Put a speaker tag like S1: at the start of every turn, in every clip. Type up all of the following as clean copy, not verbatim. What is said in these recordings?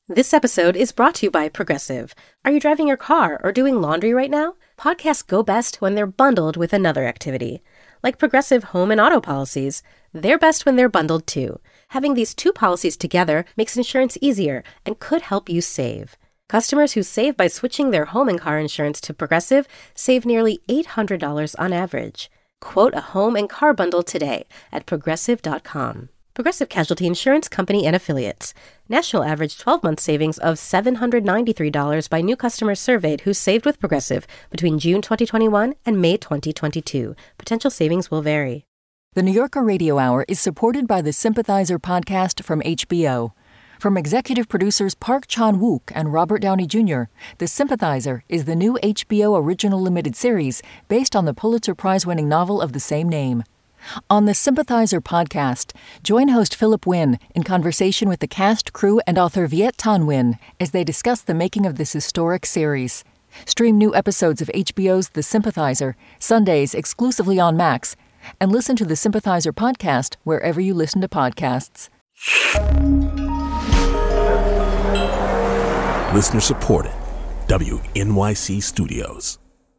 S1: This episode is brought to you by Progressive. Are you driving your car or doing laundry right now? Podcasts go best when they're bundled with another activity. Like Progressive home and auto policies, they're best when they're bundled too. Having these two policies together makes insurance easier and could help you save. Customers who save by switching their home and car insurance to Progressive save nearly $800 on average. Quote a home and car bundle today at Progressive.com. Progressive Casualty Insurance Company and Affiliates. National average 12-month savings of $793 by new customers surveyed who saved with Progressive between June 2021 and May 2022. Potential savings will vary.
S2: The New Yorker Radio Hour is supported by the Sympathizer podcast from HBO. From executive producers Park Chan-wook and Robert Downey Jr., The Sympathizer is the new HBO original limited series based on the Pulitzer Prize-winning novel of the same name. On the Sympathizer podcast, join host Philip Wynn in conversation with the cast, crew, and author Viet Thanh Nguyen as they discuss the making of this historic series. Stream new episodes of HBO's The Sympathizer, Sundays exclusively on Max, and listen to the Sympathizer podcast wherever you listen to podcasts.
S3: Listener supported. WNYC Studios.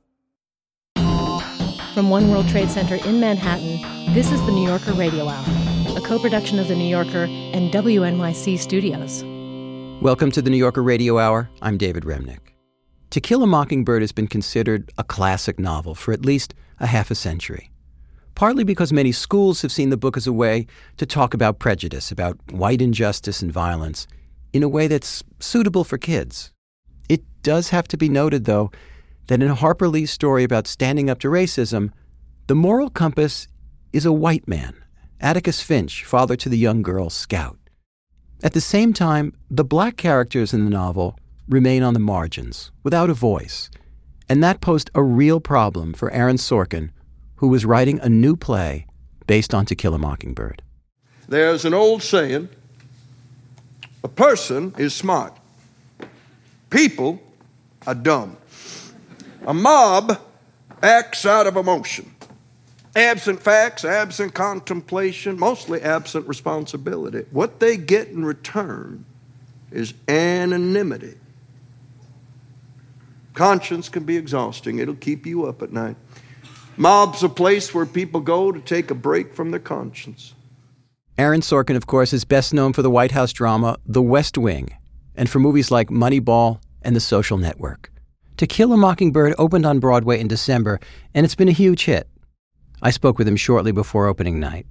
S4: From One World Trade Center in Manhattan, this is the New Yorker Radio Hour, a co-production of The New Yorker and WNYC Studios.
S5: Welcome to the New Yorker Radio Hour. I'm David Remnick. To Kill a Mockingbird has been considered a classic novel for at least a half a century, partly because many schools have seen the book as a way to talk about prejudice, about white injustice and violence, in a way that's suitable for kids. It does have to be noted, though, that in Harper Lee's story about standing up to racism, the moral compass is a white man, Atticus Finch, father to the young girl Scout. At the same time, the black characters in the novel remain on the margins, without a voice, and that posed a real problem for Aaron Sorkin, who was writing a new play based on To Kill a Mockingbird.
S6: There's an old saying, a person is smart, people are dumb. A mob acts out of emotion, absent facts, absent contemplation, mostly absent responsibility. What they get in return is anonymity. Conscience can be exhausting. It'll keep you up at night. Mob's a place where people go to take a break from their conscience.
S5: Aaron Sorkin, of course, is best known for the White House drama The West Wing and for movies like Moneyball and The Social Network. To Kill a Mockingbird opened on Broadway in December, and it's been a huge hit. I spoke with him shortly before opening night.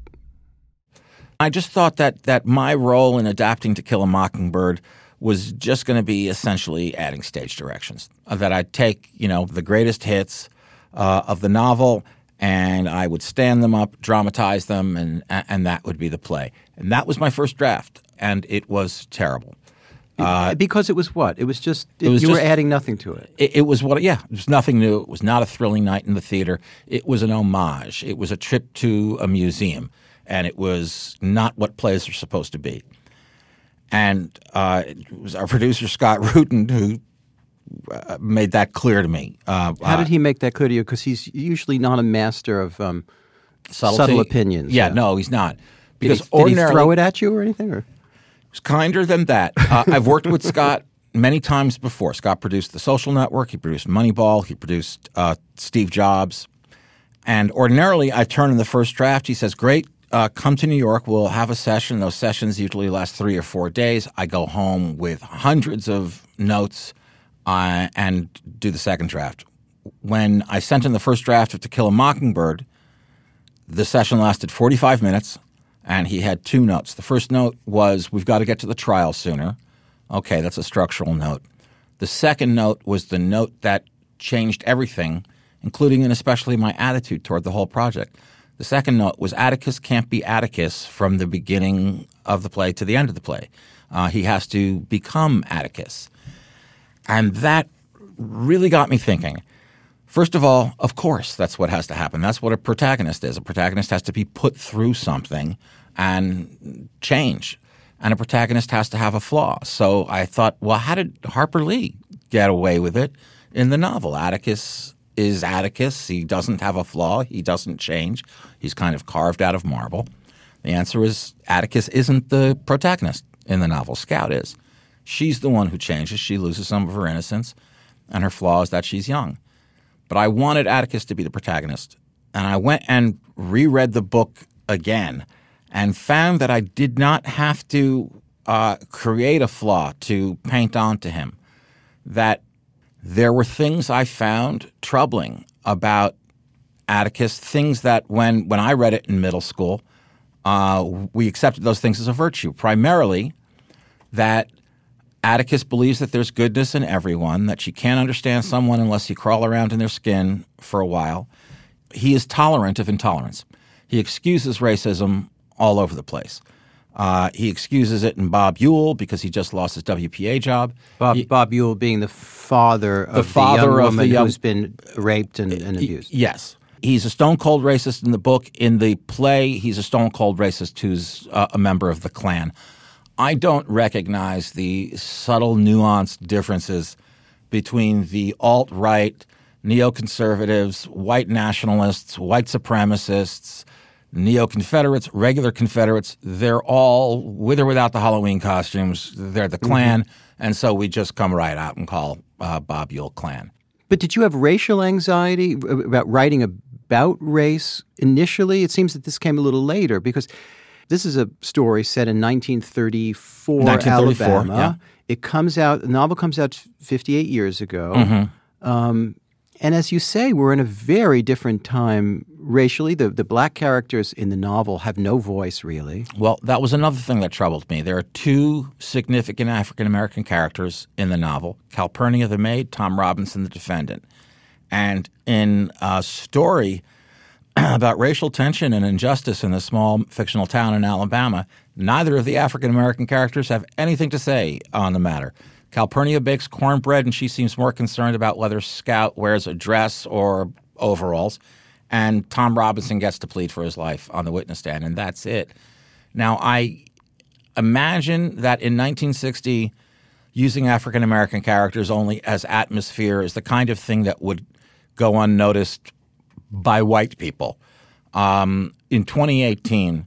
S7: I just thought that my role in adapting To Kill a Mockingbird was just going to be essentially adding stage directions. That I'd take, the greatest hits of the novel, and I would stand them up, dramatize them, and that would be the play. And that was my first draft, and it was terrible.
S5: Because it was what? It was just, you were adding nothing to it.
S7: It was it was nothing new. It was not a thrilling night in the theater. It was an homage. It was a trip to a museum, and it was not what plays are supposed to be. And it was our producer, Scott Rudin, who made that clear to me.
S5: How did he make that clear to you? Because he's usually not a master of subtle opinions.
S7: Yeah, no, he's not.
S5: Because did he throw it at you or anything? Or?
S7: It was kinder than that. I've worked with Scott many times before. Scott produced The Social Network. He produced Moneyball. He produced Steve Jobs. And ordinarily, I turn in the first draft. He says, great, come to New York. We'll have a session. Those sessions usually last 3 or 4 days. I go home with hundreds of notes and do the second draft. When I sent in the first draft of To Kill a Mockingbird, the session lasted 45 minutes. And he had 2 notes. The first note was, we've got to get to the trial sooner. Okay, that's a structural note. The second note was the note that changed everything, including and especially my attitude toward the whole project. The second note was Atticus can't be Atticus from the beginning of the play to the end of the play. He has to become Atticus. And that really got me thinking. First of all, of course, that's what has to happen. That's what a protagonist is. A protagonist has to be put through something and change. And a protagonist has to have a flaw. So I thought, well, how did Harper Lee get away with it in the novel? Atticus is Atticus. He doesn't have a flaw. He doesn't change. He's kind of carved out of marble. The answer is Atticus isn't the protagonist in the novel. Scout is. She's the one who changes. She loses some of her innocence, and her flaw is that she's young. But I wanted Atticus to be the protagonist, and I went and reread the book again and found that I did not have to create a flaw to paint onto him, that there were things I found troubling about Atticus, things that when I read it in middle school, we accepted those things as a virtue, primarily that Atticus believes that there's goodness in everyone, that you can't understand someone unless you crawl around in their skin for a while. He is tolerant of intolerance. He excuses racism all over the place. He excuses it in Bob Ewell because he just lost his WPA job.
S5: Bob Ewell being the father of the young woman who's been raped and abused.
S7: Yes. He's a stone-cold racist in the book. In the play, he's a stone-cold racist who's a member of the Klan. I don't recognize the subtle, nuanced differences between the alt-right, neoconservatives, white nationalists, white supremacists, neo-Confederates, regular Confederates. They're all, with or without the Halloween costumes, they're the Klan, and so we just come right out and call Bob Ewell Klan.
S5: But did you have racial anxiety about writing about race initially? It seems that this came a little later because this is a story set in 1934 Alabama.
S7: Yeah.
S5: It comes out, the novel comes out 58 years ago. And as you say, we're in a very different time racially. The black characters in the novel have no voice, really.
S7: Well, that was another thing that troubled me. There are two significant African-American characters in the novel, Calpurnia the maid, Tom Robinson the defendant. And in a story about racial tension and injustice in a small fictional town in Alabama, neither of the African-American characters have anything to say on the matter. Calpurnia bakes cornbread, and she seems more concerned about whether Scout wears a dress or overalls. And Tom Robinson gets to plead for his life on the witness stand, and that's it. Now, I imagine that in 1960, using African-American characters only as atmosphere is the kind of thing that would go unnoticed by white people. In 2018,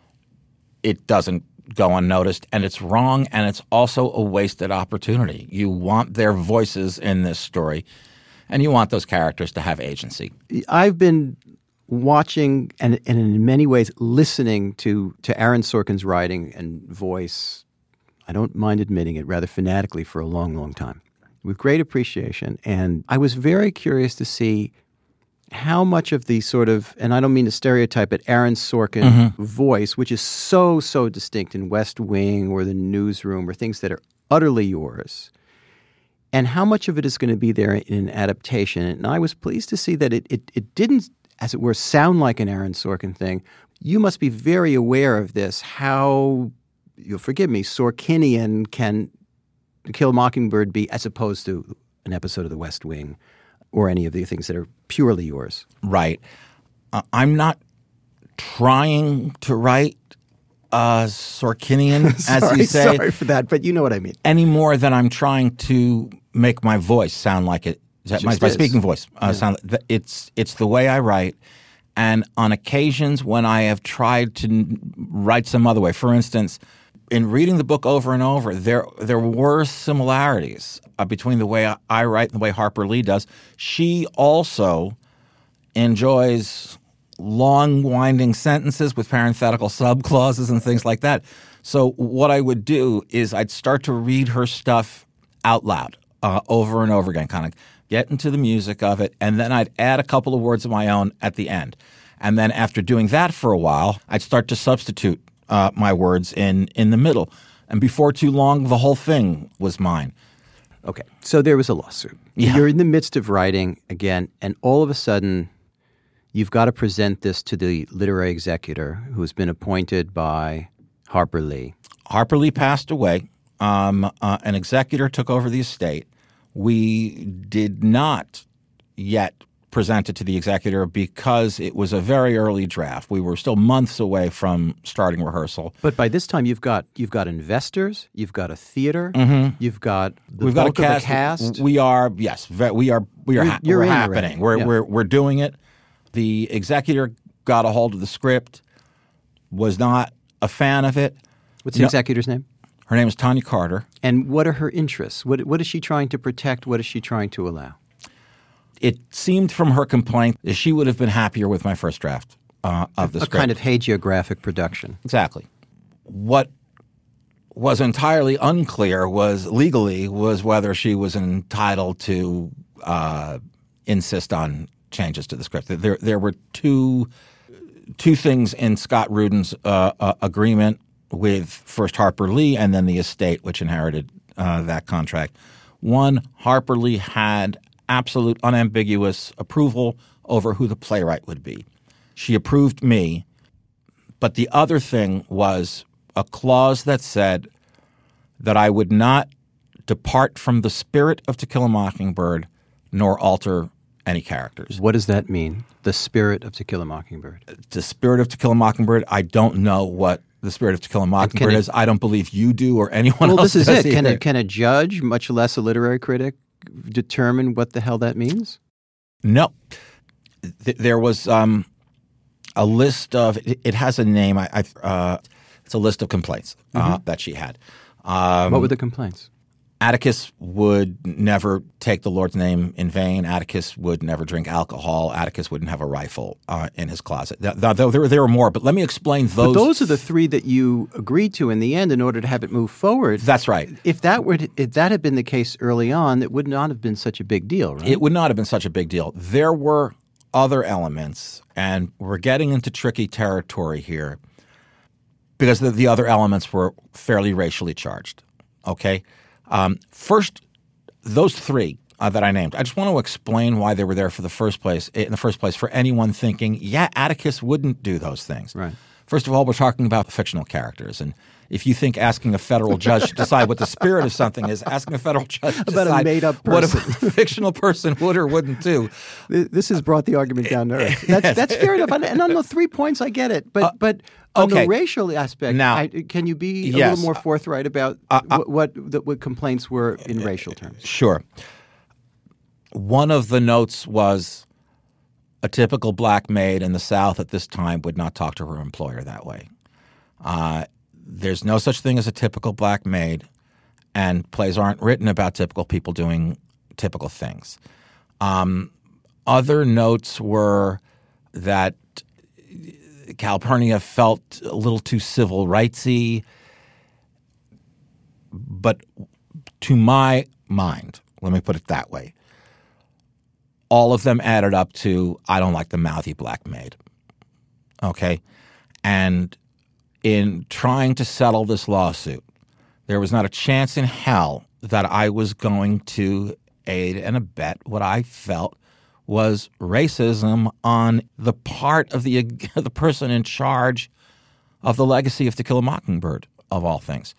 S7: it doesn't go unnoticed, and it's wrong, and it's also a wasted opportunity. You want their voices in this story, and you want those characters to have agency.
S5: I've been watching and in many ways listening to Aaron Sorkin's writing and voice, I don't mind admitting it, rather fanatically for a long, long time, with great appreciation. And I was very curious to see how much of the sort of, and I don't mean to stereotype, but Aaron Sorkin voice, which is so, so distinct in West Wing or The Newsroom or things that are utterly yours, and how much of it is going to be there in an adaptation. And I was pleased to see that it didn't, as it were, sound like an Aaron Sorkin thing. You must be very aware of this, how, you'll forgive me, Sorkinian can To Kill a Mockingbird be as opposed to an episode of The West Wing or any of the things that are purely yours.
S7: Right. I'm not trying to write Sorkinian, as you say.
S5: Sorry for that, but you know what I mean.
S7: Any more than I'm trying to make my voice sound like it. My speaking voice. It's the way I write. And on occasions when I have tried to write some other way, for instance, in reading the book over and over, there were similarities between the way I write and the way Harper Lee does. She also enjoys long, winding sentences with parenthetical subclauses and things like that. So what I would do is I'd start to read her stuff out loud over and over again, kind of get into the music of it, and then I'd add a couple of words of my own at the end. And then after doing that for a while, I'd start to substitute my words in the middle. And before too long, the whole thing was mine.
S5: Okay, so there was a lawsuit.
S7: Yeah.
S5: You're in the midst of writing again, and all of a sudden, you've got to present this to the literary executor who's been appointed by Harper Lee.
S7: Harper Lee passed away. An executor took over the estate. We did not yet present it to the executor because it was a very early draft. We were still months away from starting rehearsal.
S5: But by this time, you've got investors, you've got a theater, you've got the
S7: We've
S5: bulk
S7: got
S5: of the cast.
S7: We are
S5: You're in
S7: happening.
S5: already.
S7: We're doing it. The executor got a hold of the script, was not a fan of it.
S5: What's the executor's name?
S7: Her name is Tanya Carter.
S5: And what are her interests? What is she trying to protect? What is she trying to allow?
S7: It seemed from her complaint that she would have been happier with my first draft of the script.
S5: A kind of hagiographic production.
S7: Exactly. What was entirely unclear was whether she was entitled to insist on changes to the script. There were two things in Scott Rudin's agreement with first Harper Lee and then the estate, which inherited that contract. One, Harper Lee had absolute unambiguous approval over who the playwright would be. She approved me, but the other thing was a clause that said that I would not depart from the spirit of To Kill a Mockingbird nor alter any characters.
S5: What does that mean, the spirit of To Kill a Mockingbird?
S7: The spirit of To Kill a Mockingbird, I don't know what the spirit of To Kill a Mockingbird is. I don't believe you do or anyone else
S5: does. Well, this is it.
S7: Either.
S5: Can a judge, much less a literary critic, determine what the hell that means?
S7: No. There was a list of – it has a name. It's a list of complaints that she had.
S5: What were the complaints?
S7: Atticus would never take the Lord's name in vain. Atticus would never drink alcohol. Atticus wouldn't have a rifle in his closet. There were more, but let me explain those.
S5: But those are the three that you agreed to in the end in order to have it move forward.
S7: That's right.
S5: If that had been the case early on, it would not have been such a big deal, right?
S7: It would not have been such a big deal. There were other elements, and we're getting into tricky territory here because the other elements were fairly racially charged, okay? First, those three that I named, I just want to explain why they were there in the first place for anyone thinking, yeah, Atticus wouldn't do those things.
S5: Right.
S7: First of all, we're talking about fictional characters. And if you think asking a federal judge to decide what the spirit of something is, asking a federal judge to
S5: about
S7: decide
S5: a made-up
S7: what
S5: person.
S7: a fictional person would or wouldn't do.
S5: This has brought the argument down to earth. That's fair enough. And on the 3 points, I get it. But on the racial aspect,
S7: now,
S5: can you be a little more forthright about what complaints were in racial terms?
S7: Sure. One of the notes was a typical black maid in the South at this time would not talk to her employer that way. There's no such thing as a typical black maid, and plays aren't written about typical people doing typical things. Other notes were that Calpurnia felt a little too civil rightsy, but to my mind, let me put it that way, all of them added up to I don't like the mouthy black maid. Okay? And in trying to settle this lawsuit, there was not a chance in hell that I was going to aid and abet what I felt was racism on the part of the person in charge of the legacy of To Kill a Mockingbird, of all things.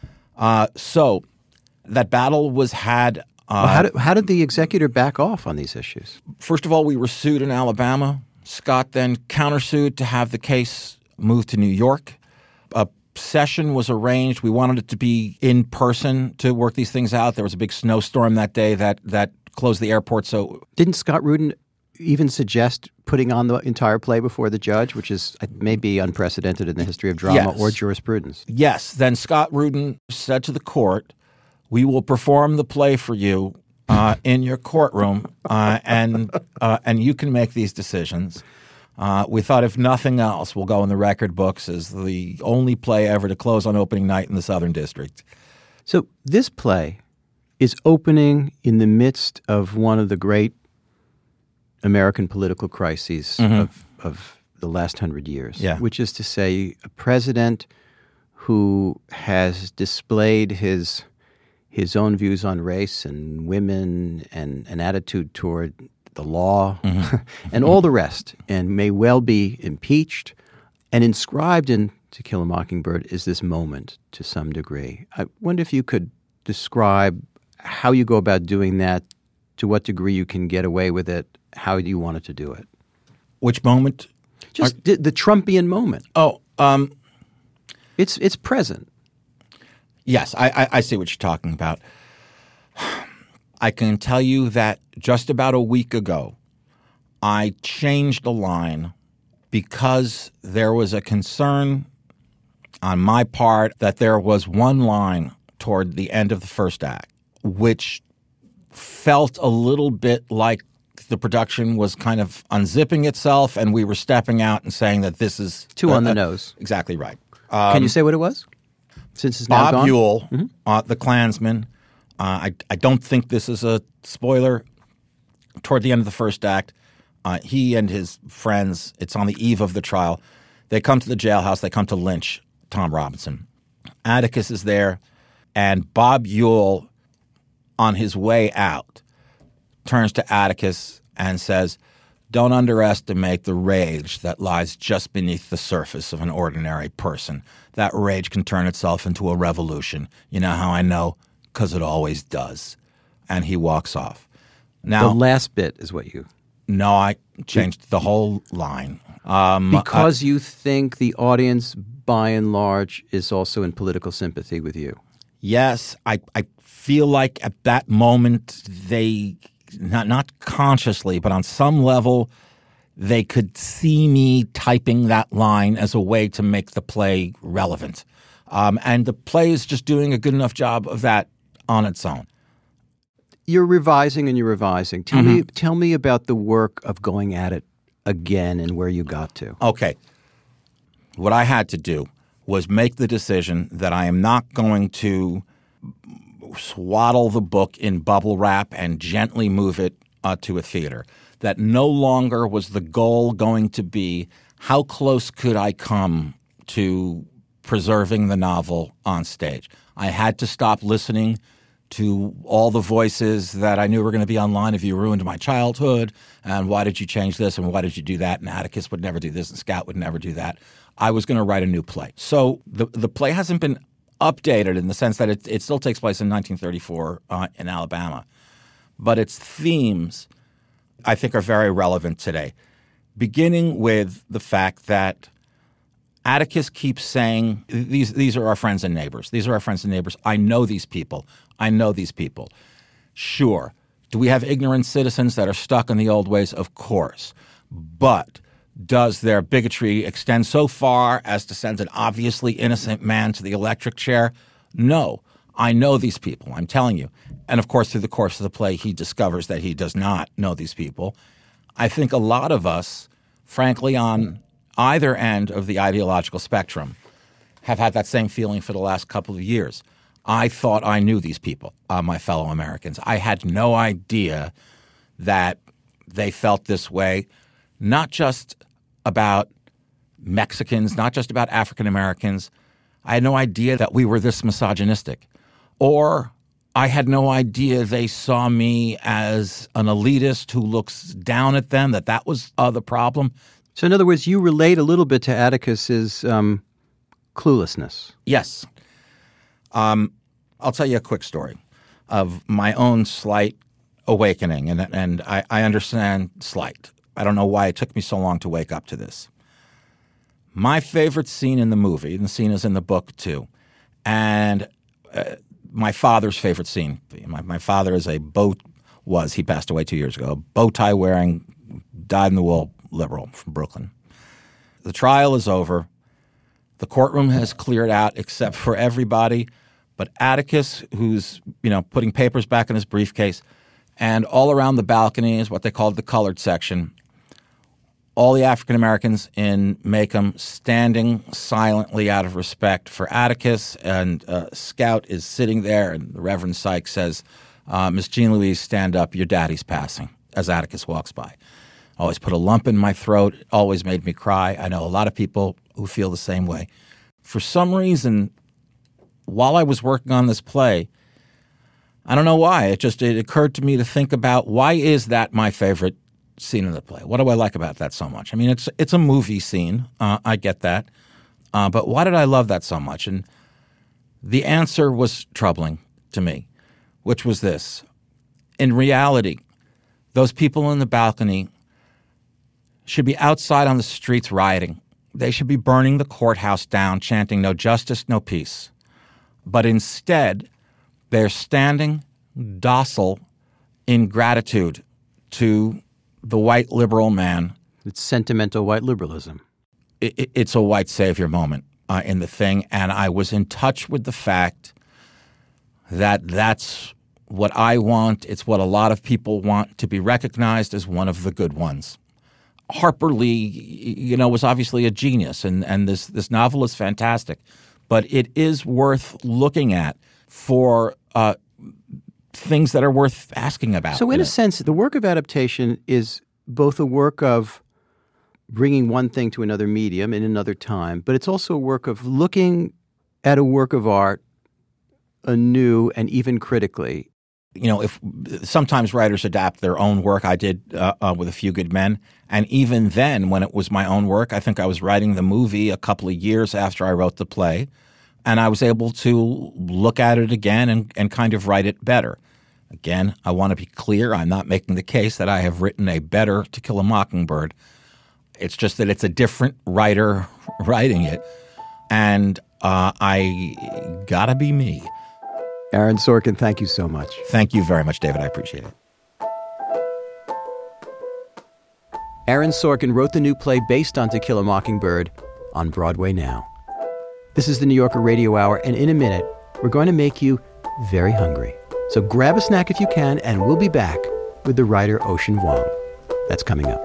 S7: So that battle was had.
S5: How did the executor back off on these issues?
S7: First of all, we were sued in Alabama. Scott then countersued to have the case moved to New York. A session was arranged. We wanted it to be in person to work these things out. There was a big snowstorm that day that closed the airport. So
S5: didn't Scott Rudin even suggest putting on the entire play before the judge, which is maybe unprecedented in the history of drama or jurisprudence?
S7: Yes. Then Scott Rudin said to the court, we will perform the play for you in your courtroom, and you can make these decisions. We thought, if nothing else, we'll go in the record books as the only play ever to close on opening night in the Southern District.
S5: So this play is opening in the midst of one of the great American political crises of the last 100 years, which is to say a president who has displayed his own views on race and women and an attitude toward the law and all the rest, and may well be impeached. And inscribed in To Kill a Mockingbird is this moment to some degree. I wonder if you could describe how you go about doing that, to what degree you can get away with it, how you wanted to do it.
S7: Which moment?
S5: Just the Trumpian moment.
S7: Oh.
S5: It's present.
S7: Yes, I see what you're talking about. I can tell you that just about a week ago, I changed a line because there was a concern on my part that there was one line toward the end of the first act which felt a little bit like the production was kind of unzipping itself and we were stepping out and saying that this is...
S5: Too on the nose.
S7: Exactly right.
S5: Can you say what it was? Since it's now
S7: Bob
S5: gone?
S7: Ewell, the Klansman. I don't think this is a spoiler. Toward the end of the first act, he and his friends, it's on the eve of the trial, they come to the jailhouse, they come to lynch Tom Robinson. Atticus is there, and Bob Ewell, on his way out, turns to Atticus and says, "Don't underestimate the rage that lies just beneath the surface of an ordinary person. That rage can turn itself into a revolution. You know how I know? 'Cause it always does." And he walks off. Now,
S5: The last bit is what you...
S7: no, I changed the whole line.
S5: Because you think the audience, by and large, is also in political sympathy with you.
S7: Yes, I feel like at that moment they, not consciously, but on some level, they could see me typing that line as a way to make the play relevant. And the play is just doing a good enough job of that on its own.
S5: You're revising and you're revising. Tell me about the work of going at it again and where you got to.
S7: Okay. What I had to do was make the decision that I am not going to swaddle the book in bubble wrap and gently move it to a theater. That no longer was the goal going to be how close could I come to preserving the novel on stage. I had to stop listening to all the voices that I knew were going to be online. If you ruined my childhood, and why did you change this, and why did you do that, and Atticus would never do this, and Scout would never do that. I was going to write a new play. So the play hasn't been updated in the sense that it still takes place in 1934 in Alabama. But its themes, I think, are very relevant today, beginning with the fact that Atticus keeps saying, these are our friends and neighbors. These are our friends and neighbors. I know these people. I know these people. Sure. Do we have ignorant citizens that are stuck in the old ways? Of course. But does their bigotry extend so far as to send an obviously innocent man to the electric chair? No. I know these people. I'm telling you. And of course, through the course of the play, he discovers that he does not know these people. I think a lot of us, frankly, on either end of the ideological spectrum, have had that same feeling for the last couple of years. I thought I knew these people, my fellow Americans. I had no idea that they felt this way, not just about Mexicans, not just about African Americans. I had no idea that we were this misogynistic. Or I had no idea they saw me as an elitist who looks down at them, that was the problem.
S5: So in other words, you relate a little bit to Atticus's cluelessness.
S7: Yes. I'll tell you a quick story of my own slight awakening, and I understand slight. I don't know why it took me so long to wake up to this. My favorite scene in the movie, and the scene is in the book too, and my father's favorite scene. My father is he passed away 2 years ago, bow tie wearing, dyed-in-the-wool liberal from Brooklyn. The trial is over. The courtroom has cleared out except for everybody but Atticus, who's, putting papers back in his briefcase, and all around the balcony is what they called the colored section. All the African Americans in Macomb standing silently out of respect for Atticus, and Scout is sitting there, and the Reverend Sykes says, "Miss Jean Louise, stand up, your daddy's passing," as Atticus walks by. Always put a lump in my throat, always made me cry. I know a lot of people who feel the same way. For some reason, while I was working on this play, I don't know why, it occurred to me to think about, why is that my favorite scene in the play? What do I like about that so much? I mean, it's a movie scene. I get that. But why did I love that so much? And the answer was troubling to me, which was this. In reality, those people in the balcony should be outside on the streets rioting. They should be burning the courthouse down, chanting, "No justice, no peace." But instead, they're standing docile in gratitude to the white liberal man.
S5: It's sentimental white liberalism.
S7: It's a white savior moment. in the thing, and I was in touch with the fact that that's what I want. It's what a lot of people want, to be recognized as one of the good ones. Harper Lee, was obviously a genius, and this novel is fantastic, but it is worth looking at for things that are worth asking about.
S5: So in a sense, the work of adaptation is both a work of bringing one thing to another medium in another time, but it's also a work of looking at a work of art anew and even critically.
S7: If sometimes writers adapt their own work, I did with A Few Good Men, and even then, when it was my own work, I think I was writing the movie a couple of years after I wrote the play, and I was able to look at it again and kind of write it better. Again, I want to be clear, I'm not making the case that I have written a better To Kill a Mockingbird. It's just that it's a different writer writing it, and I gotta be me.
S5: Aaron Sorkin, thank you so much.
S7: Thank you very much, David. I appreciate it.
S5: Aaron Sorkin wrote the new play based on To Kill a Mockingbird on Broadway now. This is the New Yorker Radio Hour, and in a minute, we're going to make you very hungry. So grab a snack if you can, and we'll be back with the writer Ocean Vuong. That's coming up.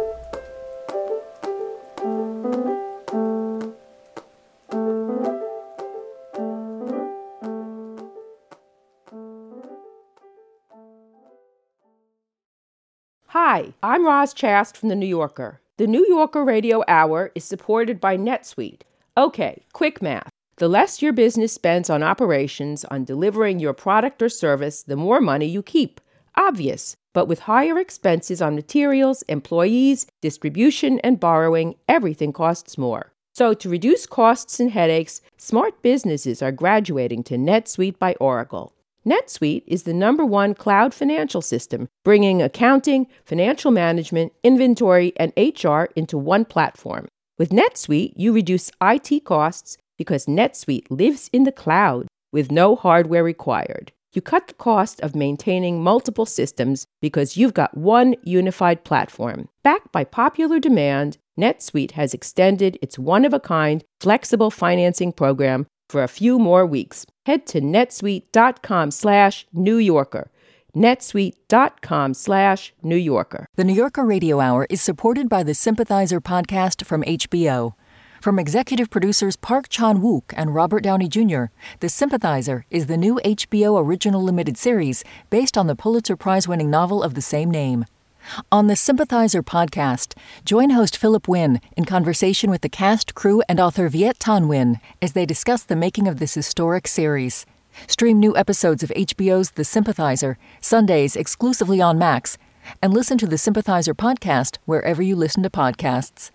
S8: Hi, I'm Roz Chast from The New Yorker. The New Yorker Radio Hour is supported by NetSuite. Okay, quick math. The less your business spends on operations, on delivering your product or service, the more money you keep. Obvious. But with higher expenses on materials, employees, distribution, and borrowing, everything costs more. So to reduce costs and headaches, smart businesses are graduating to NetSuite by Oracle. NetSuite is the #1 cloud financial system, bringing accounting, financial management, inventory, and HR into one platform. With NetSuite, you reduce IT costs because NetSuite lives in the cloud with no hardware required. You cut the cost of maintaining multiple systems because you've got one unified platform. Backed by popular demand, NetSuite has extended its one-of-a-kind flexible financing program for a few more weeks. Head to netsuite.com/New Yorker. netsuite.com/New Yorker.
S2: The New Yorker Radio Hour is supported by the Sympathizer podcast from HBO. From executive producers Park Chan-wook and Robert Downey Jr., The Sympathizer is the new HBO original limited series based on the Pulitzer Prize-winning novel of the same name. On the Sympathizer podcast, join host Philip Wynn in conversation with the cast, crew, and author Viet Thanh Nguyen as they discuss the making of this historic series. Stream new episodes of HBO's The Sympathizer, Sundays exclusively on Max, and listen to the Sympathizer podcast wherever you listen to podcasts.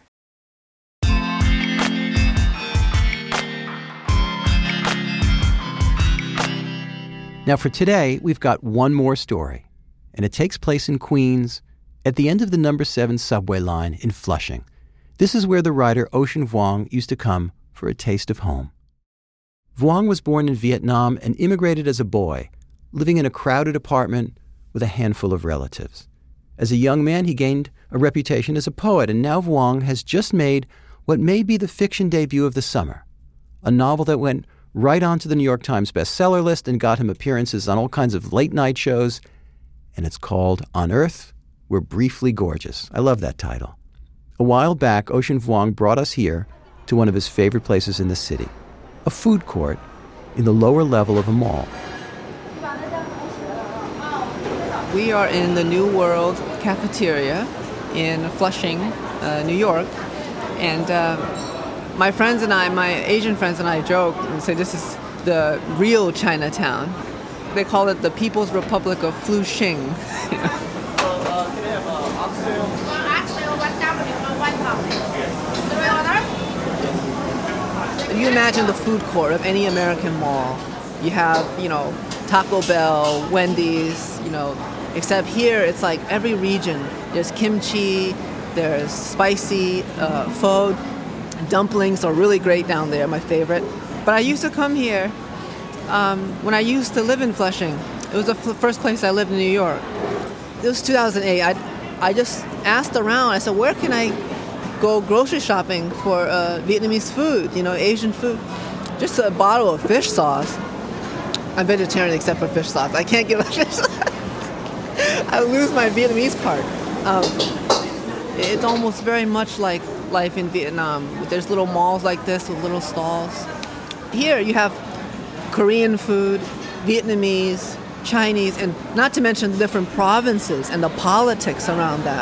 S5: Now for today, we've got one more story, and it takes place in Queens at the end of the number 7 subway line in Flushing. This is where the writer Ocean Vuong used to come for a taste of home. Vuong was born in Vietnam and immigrated as a boy, living in a crowded apartment with a handful of relatives. As a young man, he gained a reputation as a poet, and now Vuong has just made what may be the fiction debut of the summer, a novel that went right onto the New York Times bestseller list and got him appearances on all kinds of late-night shows, and it's called On Earth, We're Briefly Gorgeous. I love that title. A while back, Ocean Vuong brought us here to one of his favorite places in the city, a food court in the lower level of a mall.
S9: We are in the New World Cafeteria in Flushing, New York, and my friends and I, my Asian friends and I joke and say this is the real Chinatown. They call it the People's Republic of Flushing. You imagine the food court of any American mall. You have, Taco Bell, Wendy's, except here it's like every region. There's kimchi, there's spicy pho. Dumplings are really great down there, my favorite. But I used to come here when I used to live in Flushing. It was the first place I lived in New York. It was 2008. I just asked around. I said, where can I go grocery shopping for Vietnamese food, Asian food. Just a bottle of fish sauce. I'm vegetarian except for fish sauce. I can't give a fish sauce. I lose my Vietnamese part. It's almost very much like life in Vietnam. There's little malls like this with little stalls. Here you have Korean food, Vietnamese, Chinese, and not to mention the different provinces and the politics around that.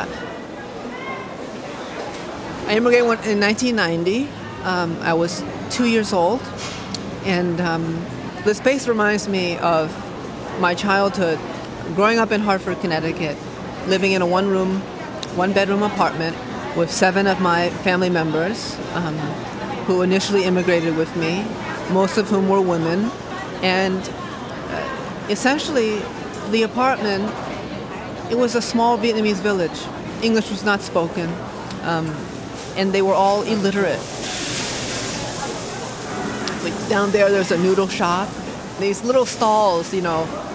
S9: I immigrated in 1990. I was 2 years old, and this place reminds me of my childhood, growing up in Hartford, Connecticut, living in a one-bedroom apartment with 7 of my family members who initially immigrated with me, most of whom were women. And essentially, the apartment, it was a small Vietnamese village. English was not spoken, and they were all illiterate. Like down there's a noodle shop, these little stalls, And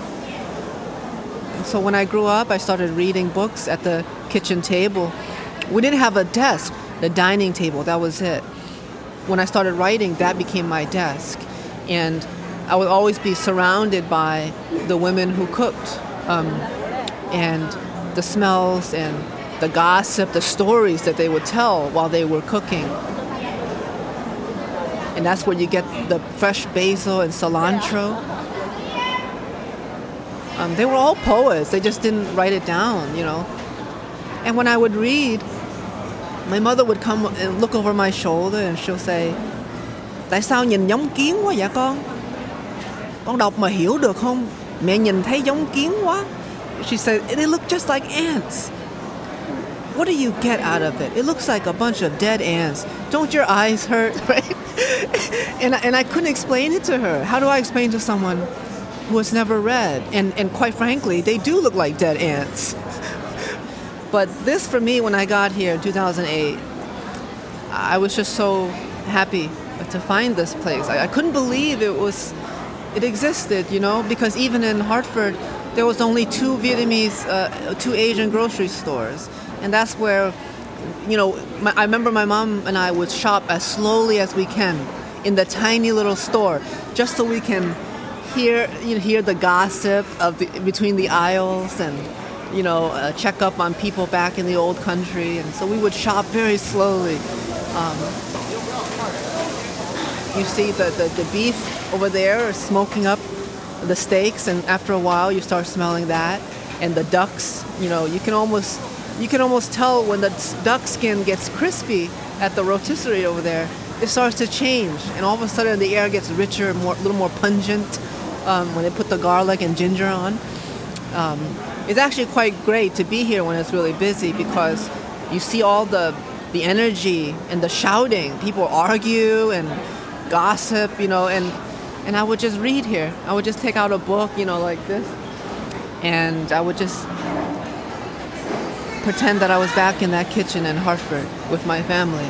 S9: so when I grew up, I started reading books at the kitchen table. We didn't have a desk, the dining table, that was it. When I started writing, that became my desk. And I would always be surrounded by the women who cooked, and the smells and the gossip, the stories that they would tell while they were cooking. And that's where you get the fresh basil and cilantro. They were all poets. They just didn't write it down, And when I would read, my mother would come and look over my shoulder and she'll say, "Tại sao nhìn giống kiến quá vậy con? Con đọc mà hiểu được không? Mẹ nhìn thấy giống kiến quá." She said, "They look just like ants. What do you get out of it? It looks like a bunch of dead ants. Don't your eyes hurt?" Right? And I couldn't explain it to her. How do I explain to someone who has never read? And quite frankly, they do look like dead ants. But this, for me, when I got here in 2008, I was just so happy to find this place. I couldn't believe it existed, because even in Hartford, there was only 2 Asian grocery stores. And that's where, I remember my mom and I would shop as slowly as we can in the tiny little store, just so we can hear the gossip between the aisles and, check up on people back in the old country. And so we would shop very slowly. You see the beef over there smoking up the steaks, and after a while you start smelling that. And the ducks, you can almost tell when the duck skin gets crispy at the rotisserie over there. It starts to change, and all of a sudden the air gets richer, a little more pungent when they put the garlic and ginger on. It's actually quite great to be here when it's really busy, because you see all the energy and the shouting. People argue and gossip, and I would just read here. I would just take out a book, like this, and I would just pretend that I was back in that kitchen in Hartford with my family.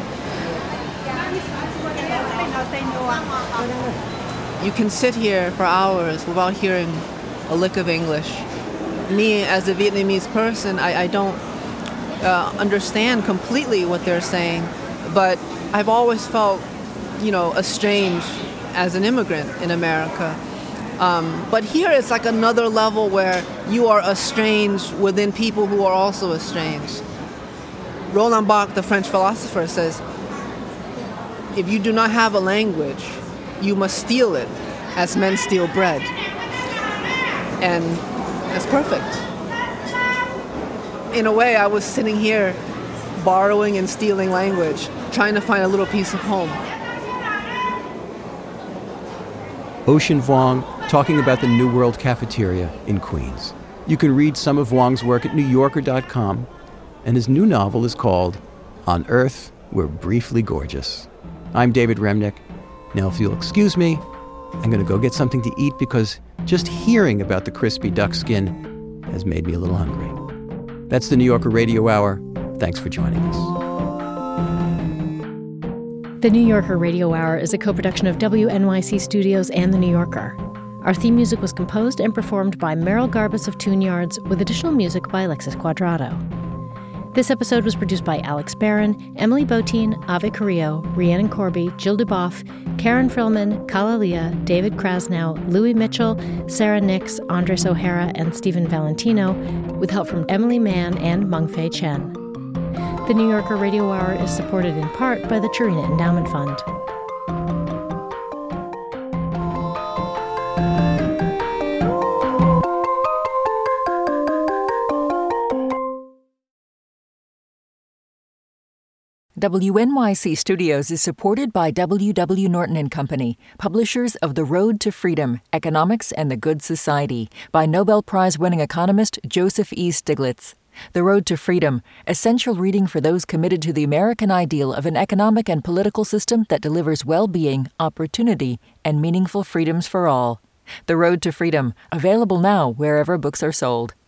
S9: You can sit here for hours without hearing a lick of English. Me, as a Vietnamese person, I don't understand completely what they're saying, but I've always felt, estranged as an immigrant in America. But here it's like another level where you are estranged within people who are also estranged. Roland Barthes, the French philosopher, says, if you do not have a language, you must steal it as men steal bread. And it's perfect. In a way, I was sitting here borrowing and stealing language, trying to find a little piece of home.
S5: Ocean Vuong, talking about the New World Cafeteria in Queens. You can read some of Vuong's work at NewYorker.com, and his new novel is called On Earth, We're Briefly Gorgeous. I'm David Remnick. Now, if you'll excuse me, I'm going to go get something to eat, because just hearing about the crispy duck skin has made me a little hungry. That's the New Yorker Radio Hour. Thanks for joining us.
S4: The New Yorker Radio Hour is a co-production of WNYC Studios and The New Yorker. Our theme music was composed and performed by Merrill Garbus of Tune Yards, with additional music by Alexis Quadrado. This episode was produced by Alex Barron, Emily Botine, Ave Carrillo, Rhiannon Corby, Jill Duboff, Karen Frillman, Kala Leah, David Krasnow, Louis Mitchell, Sarah Nix, Andres O'Hara, and Stephen Valentino, with help from Emily Mann and Mengfei Chen. The New Yorker Radio Hour is supported in part by the Chirina Endowment Fund.
S2: WNYC Studios is supported by W.W. Norton & Company, publishers of The Road to Freedom, Economics and the Good Society, by Nobel Prize-winning economist Joseph E. Stiglitz. The Road to Freedom, essential reading for those committed to the American ideal of an economic and political system that delivers well-being, opportunity, and meaningful freedoms for all. The Road to Freedom, available now wherever books are sold.